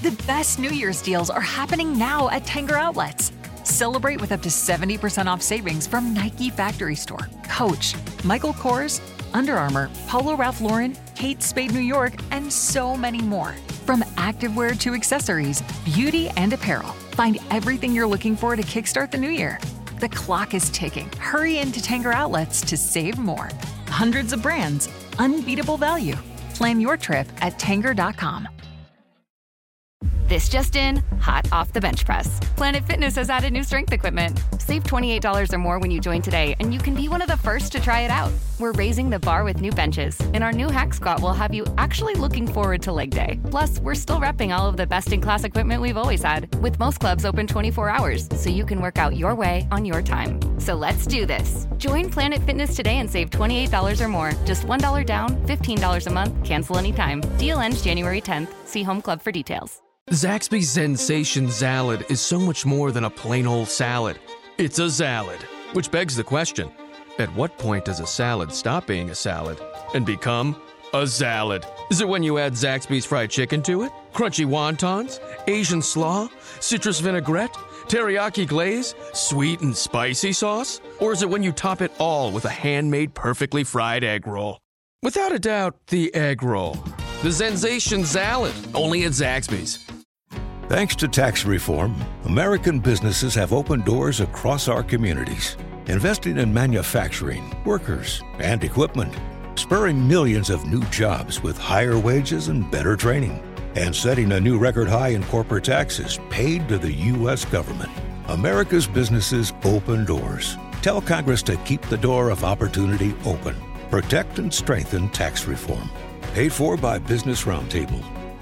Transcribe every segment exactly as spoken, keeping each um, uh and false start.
The best New Year's deals are happening now at Tanger Outlets. Celebrate with up to seventy percent off savings from Nike Factory Store, Coach, Michael Kors, Under Armour, Polo Ralph Lauren, Kate Spade New York, and so many more. From activewear to accessories, beauty and apparel, find everything you're looking for to kickstart the new year. The clock is ticking. Hurry into Tanger Outlets to save more. Hundreds of brands, unbeatable value. Plan your trip at tanger dot com. This just in, hot off the bench press. Planet Fitness has added new strength equipment. Save twenty-eight dollars or more when you join today, and you can be one of the first to try it out. We're raising the bar with new benches, and our new Hack Squat will have you actually looking forward to leg day. Plus, we're still repping all of the best-in-class equipment we've always had, with most clubs open twenty-four hours, so you can work out your way on your time. So let's do this. Join Planet Fitness today and save twenty-eight dollars or more. Just one dollar down, fifteen dollars a month, cancel anytime. Deal ends January tenth. See Home Club for details. Zaxby's Sensation Salad is so much more than a plain old salad. It's a salad, which begs the question, at what point does a salad stop being a salad and become a salad? Is it when you add Zaxby's fried chicken to it? Crunchy wontons? Asian slaw? Citrus vinaigrette? Teriyaki glaze? Sweet and spicy sauce? Or is it when you top it all with a handmade perfectly fried egg roll? Without a doubt, the egg roll. The Sensation Salad, only at Zaxby's. Thanks to tax reform, American businesses have opened doors across our communities, investing in manufacturing, workers, and equipment, spurring millions of new jobs with higher wages and better training, and setting a new record high in corporate taxes paid to the U S government. America's businesses open doors. Tell Congress to keep the door of opportunity open. Protect and strengthen tax reform. Paid for by Business Roundtable.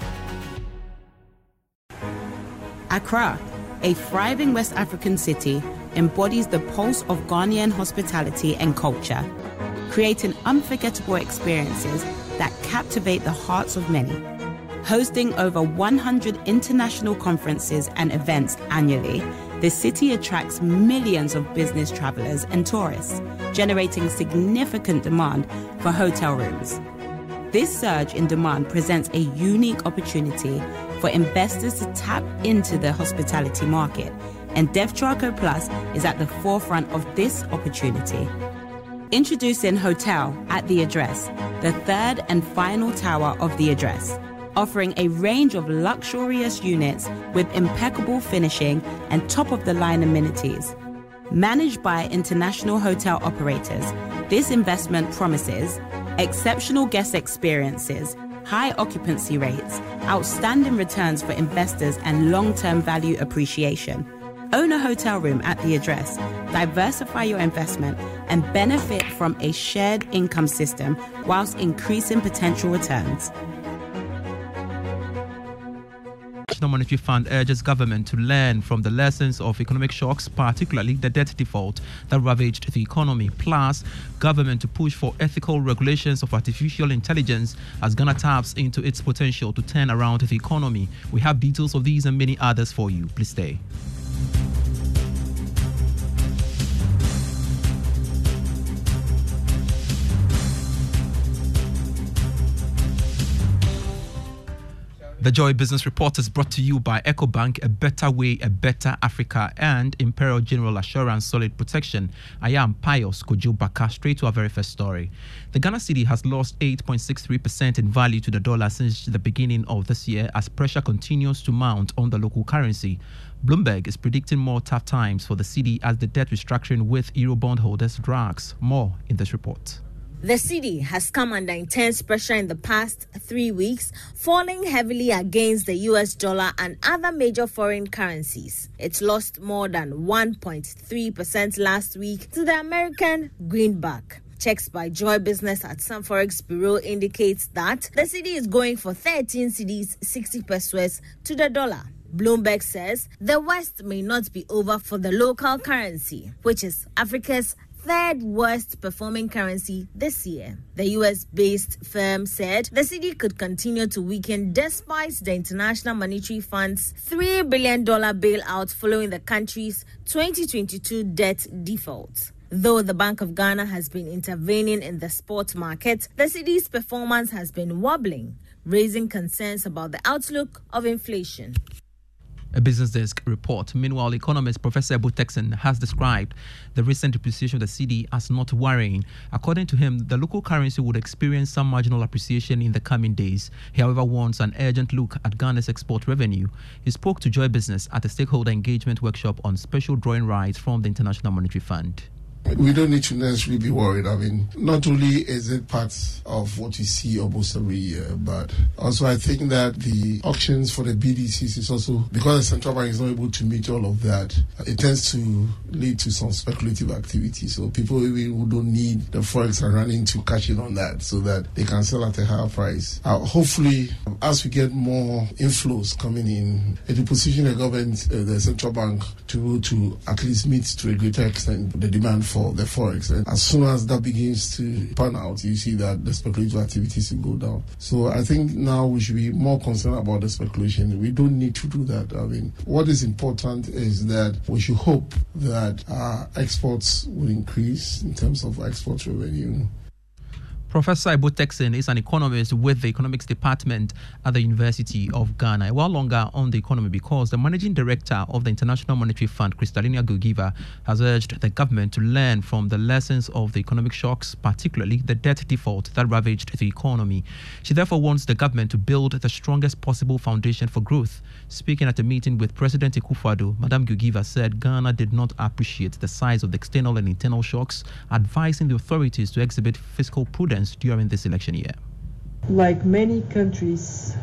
Accra, a thriving West African city, embodies the pulse of Ghanaian hospitality and culture, creating unforgettable experiences that captivate the hearts of many. Hosting over one hundred international conferences and events annually, the city attracts millions of business travelers and tourists, generating significant demand for hotel rooms. This surge in demand presents a unique opportunity for investors to tap into the hospitality market, and DevTraco Plus is at the forefront of this opportunity. Introducing Hotel at the Address, the third and final tower of the Address, offering a range of luxurious units with impeccable finishing and top-of-the-line amenities. Managed by international hotel operators, this investment promises exceptional guest experiences, high occupancy rates, outstanding returns for investors, and long-term value appreciation. Own a hotel room at the Address, diversify your investment, and benefit from a shared income system whilst increasing potential returns. The Monetary Fund urges government to learn from the lessons of economic shocks, particularly the debt default that ravaged the economy. Plus, government to push for ethical regulations of artificial intelligence as Ghana taps into its potential to turn around the economy. We have details of these and many others for you. Please stay. The Joy Business Report is brought to you by EcoBank, a better way, a better Africa, and Imperial General Assurance Solid Protection. I am Pius Kojo Baka. Straight to our very first story. The Ghana cedi has lost eight point six three percent in value to the dollar since the beginning of this year as pressure continues to mount on the local currency. Bloomberg is predicting more tough times for the cedi as the debt restructuring with Eurobond holders drags. More in this report. The cedi has come under intense pressure in the past three weeks, falling heavily against the U S dollar and other major foreign currencies. It lost more than one point three percent last week to the American greenback. Checks by Joy Business at Sun Forex Bureau indicates that the cedi is going for thirteen cedis, sixty pesos to the dollar. Bloomberg says the West may not be over for the local currency, which is Africa's third worst performing currency this year. The U S-based firm said the cedi could continue to weaken despite the International Monetary Fund's three billion dollars bailout following the country's twenty twenty-two debt default. Though the Bank of Ghana has been intervening in the spot market, the cedi's performance has been wobbling. raising concerns about the outlook of inflation. A Business Desk report. Meanwhile, economist Professor Ebul Tekson has described the recent depreciation of the cedi as not worrying. According to him, the local currency would experience some marginal appreciation in the coming days. He, however, wants an urgent look at Ghana's export revenue. He spoke to Joy Business at a stakeholder engagement workshop on special drawing rights from the International Monetary Fund. We don't need to necessarily be worried. I mean, not only is it part of what you see almost every year, but also I think that the auctions for the B D Cs is also, because the central bank is not able to meet all of that, it tends to lead to some speculative activity. So people who don't need the forex are running to cash in on that so that they can sell at a higher price. Uh, hopefully, as we get more inflows coming in, it will position the government, uh, the central bank, to, to at least meet to a greater extent the demand for for the forex. And as soon as that begins to pan out, you see that the speculative activities will go down. So I think now we should be more concerned about the speculation. We don't need to do that. I mean, what is important is that we should hope that our exports will increase in terms of export revenue. Professor Ebul Tekson is an economist with the economics department at the University of Ghana. A while longer on the economy, because the managing director of the International Monetary Fund, Kristalina Georgieva, has urged the government to learn from the lessons of the economic shocks, particularly the debt default that ravaged the economy. She therefore wants the government to build the strongest possible foundation for growth. Speaking at a meeting with President Akufo-Addo, Madame Georgieva said Ghana did not appreciate the size of the external and internal shocks, advising the authorities to exhibit fiscal prudence during this election year. Like many countries,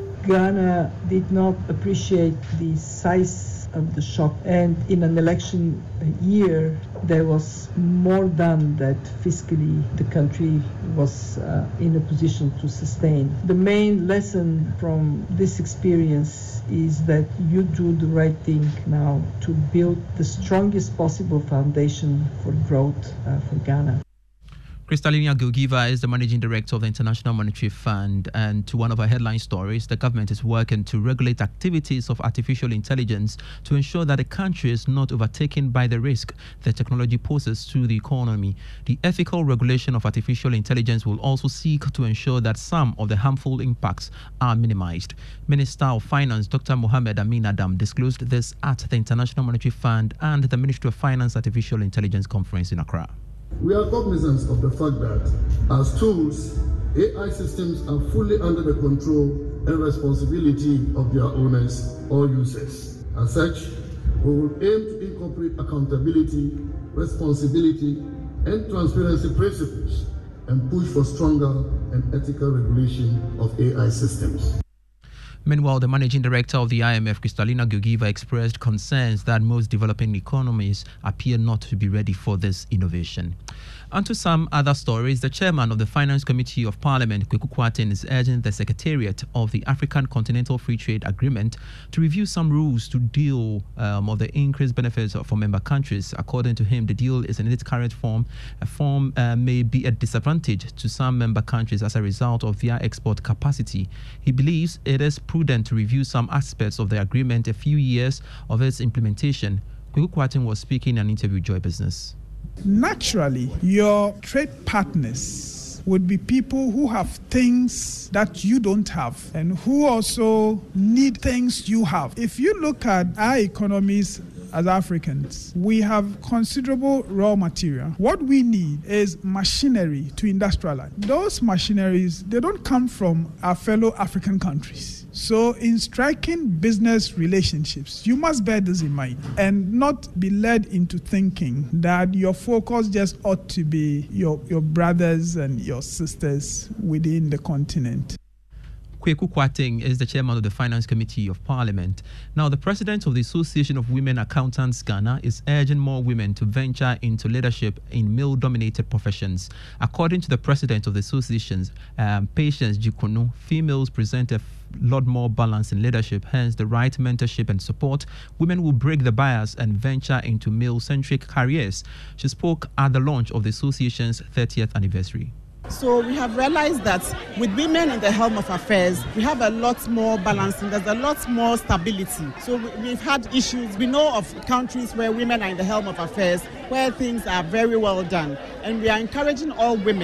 Ghana did not appreciate the size of the shock, and in an election year there was more done that fiscally the country was uh, in a position to sustain. The main lesson from this experience is that you do the right thing now to build the strongest possible foundation for growth uh, for Ghana. Kristalina Georgieva is the managing director of the International Monetary Fund, and to one of our headline stories, the government is working to regulate activities of artificial intelligence to ensure that the country is not overtaken by the risk the technology poses to the economy. The ethical regulation of artificial intelligence will also seek to ensure that some of the harmful impacts are minimized. Minister of Finance Doctor Mohamed Amin Adam disclosed this at the International Monetary Fund and the Ministry of Finance Artificial Intelligence Conference in Accra. We are cognizant of the fact that, as tools, A I systems are fully under the control and responsibility of their owners or users. As such, we will aim to incorporate accountability, responsibility, and transparency principles and push for stronger and ethical regulation of A I systems. Meanwhile, the managing director of the I M F, Kristalina Georgieva, expressed concerns that most developing economies appear not to be ready for this innovation. On to some other stories. The chairman of the Finance Committee of Parliament, Kweku Kwarteng, is urging the Secretariat of the African Continental Free Trade Agreement to review some rules to deal um, of the increased benefits for member countries. According to him, the deal is in its current form. A form uh, may be a disadvantage to some member countries as a result of their export capacity. He believes it is prudent to review some aspects of the agreement a few years of its implementation. Kweku Kwarteng was speaking in an interview with Joy Business. Naturally, your trade partners would be people who have things that you don't have and who also need things you have. If you look at our economies as Africans, we have considerable raw material. What we need is machinery to industrialize. Those machineries, they don't come from our fellow African countries. So in striking business relationships, you must bear this in mind and not be led into thinking that your focus just ought to be your, your brothers and your sisters within the continent. Kweku Kwarteng is the chairman of the Finance Committee of Parliament. Now, the president of the Association of Women Accountants Ghana is urging more women to venture into leadership in male-dominated professions. According to the president of the association, um, Patience Jikunu, females present a lot more balance in leadership, hence the right mentorship and support. Women will break the bias and venture into male-centric careers. She spoke at the launch of the association's thirtieth anniversary. So we have realized that with women in the helm of affairs, we have a lot more balancing, there's a lot more stability. So we've had issues, we know of countries where women are in the helm of affairs, where things are very well done. And we are encouraging all women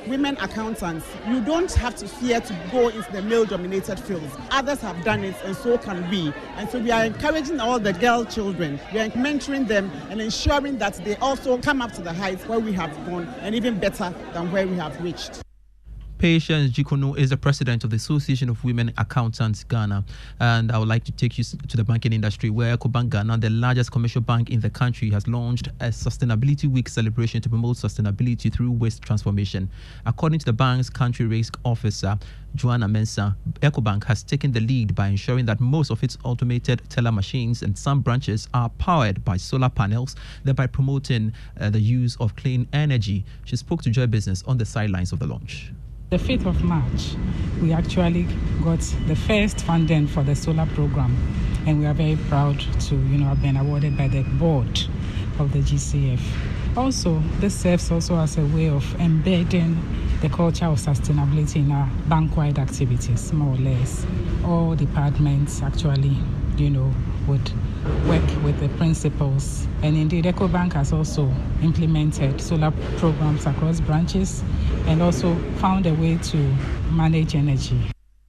women accountants, you don't have to fear to go into the male-dominated fields. Others have done it, and so can we. And so we are encouraging all the girl children. We are mentoring them and ensuring that they also come up to the heights where we have gone, and even better than where we have reached. Patience Jikono is the president of the Association of Women Accountants Ghana, and I would like to take you to the banking industry, where EcoBank Ghana, the largest commercial bank in the country, has launched a Sustainability Week celebration to promote sustainability through waste transformation. According to the bank's country risk officer, Joanna Mensah, EcoBank has taken the lead by ensuring that most of its automated teller machines and some branches are powered by solar panels, thereby promoting uh, the use of clean energy. She spoke to Joy Business on the sidelines of the launch. The fifth of March, we actually got the first funding for the solar program, and we are very proud to, you know, have been awarded by the board of the G C F. Also, this serves also as a way of embedding the culture of sustainability in our bank-wide activities, more or less. All departments actually, you know, would work with the principles. And indeed, EcoBank has also implemented solar programs across branches and also found a way to manage energy.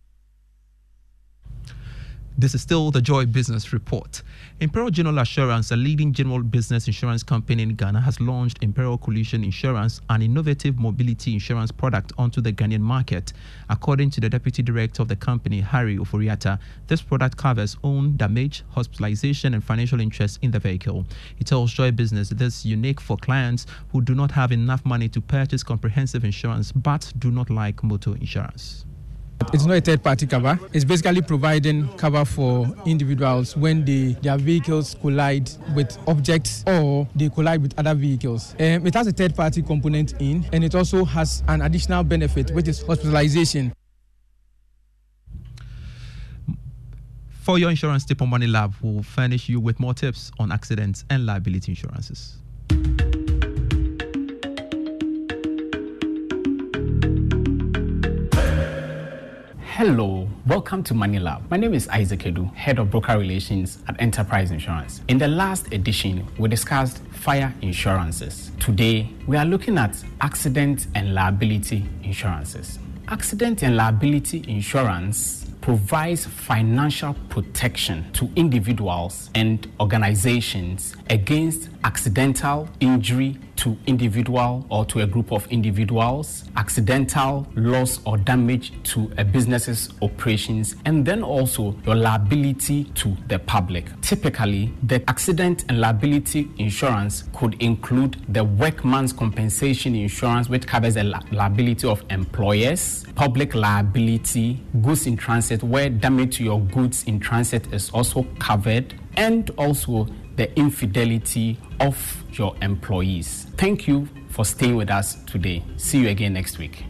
This is still the Joy Business Report. Imperial General Assurance, a leading general business insurance company in Ghana, has launched Imperial Collision Insurance, an innovative mobility insurance product onto the Ghanaian market. According to the Deputy Director of the company, Harry Oforiata, this product covers own damage, hospitalization, and financial interest in the vehicle. He tells Joy Business this is unique for clients who do not have enough money to purchase comprehensive insurance but do not like motor insurance. It's not a third-party cover. It's basically providing cover for individuals when they, their vehicles collide with objects or they collide with other vehicles. Um, it has a third-party component in, and it also has an additional benefit, which is hospitalization. For your insurance tip on Money Lab, we'll furnish you with more tips on accidents and liability insurances. Hello, welcome to Money Lab. My name is Isaac Edu, Head of Broker Relations at Enterprise Insurance. In the last edition, we discussed fire insurances. Today, we are looking at accident and liability insurances. Accident and liability insurance provides financial protection to individuals and organizations against accidental injury to individual or to a group of individuals, accidental loss or damage to a business's operations, and then also your liability to the public. Typically, the accident and liability insurance could include the workman's compensation insurance, which covers the li- liability of employers, public liability, goods in transit, where damage to your goods in transit is also covered, and also the infidelity of your employees. Thank you for staying with us today. See you again next week.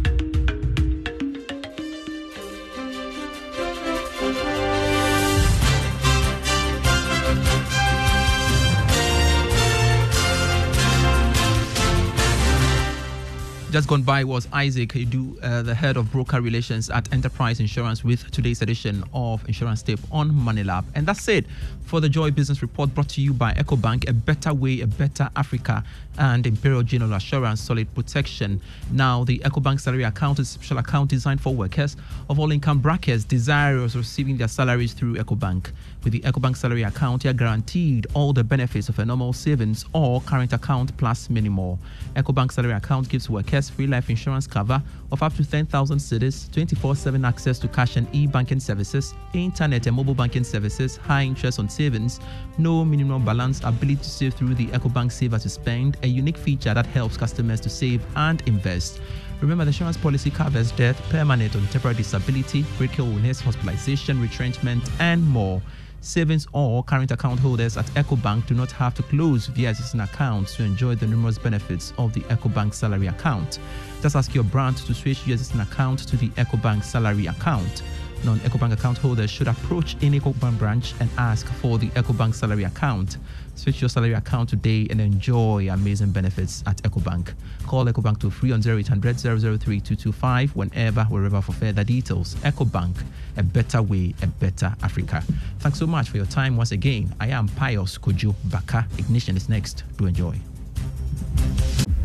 Just gone by was Isaac Edu, uh, the head of broker relations at Enterprise Insurance, with today's edition of Insurance Tip on Money Lab. And that's it for the Joy Business Report, brought to you by EcoBank, a better way, a better Africa, and Imperial General Assurance, solid protection. Now, the EcoBank salary account is a special account designed for workers of all income brackets desirous of receiving their salaries through EcoBank. With the EcoBank salary account, you are guaranteed all the benefits of a normal savings or current account plus many more. EcoBank salary account gives workers free life insurance cover of up to ten thousand cedis, twenty-four seven access to cash and e-banking services, internet and mobile banking services, high interest on savings, no minimum balance, ability to save through the EcoBank Save as you Spend, a unique feature that helps customers to save and invest. Remember, the insurance policy covers death, permanent or temporary disability, critical illness, hospitalization, retrenchment, and more. Savings or current account holders at EcoBank do not have to close their existing accounts to enjoy the numerous benefits of the EcoBank salary account. Just ask your branch to switch your existing account to the EcoBank salary account. Non-EcoBank account holders should approach any EcoBank branch and ask for the EcoBank salary account. Switch your salary account today and enjoy amazing benefits at EcoBank. Call EcoBank to free on zero eight hundred, zero zero three, two two five whenever, wherever for further details. EcoBank, a better way, a better Africa. Thanks so much for your time once again. I am Pius Kojo Baka. Ignition is next. Do enjoy.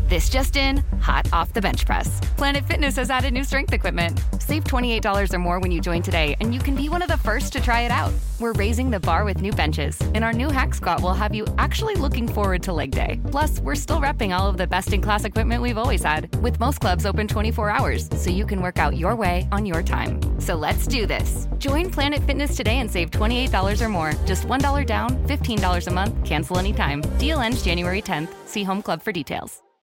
This just in, hot off the bench press. Planet Fitness has added new strength equipment. Save twenty-eight dollars or more when you join today, and you can be one of the first to try it out. We're raising the bar with new benches, and our new Hack Squat will have you actually looking forward to leg day. Plus, we're still repping all of the best-in-class equipment we've always had, with most clubs open twenty-four hours, so you can work out your way on your time. So let's do this. Join Planet Fitness today and save twenty-eight dollars or more. Just one dollar down, fifteen dollars a month, cancel anytime. Deal ends January tenth. See Home Club for details.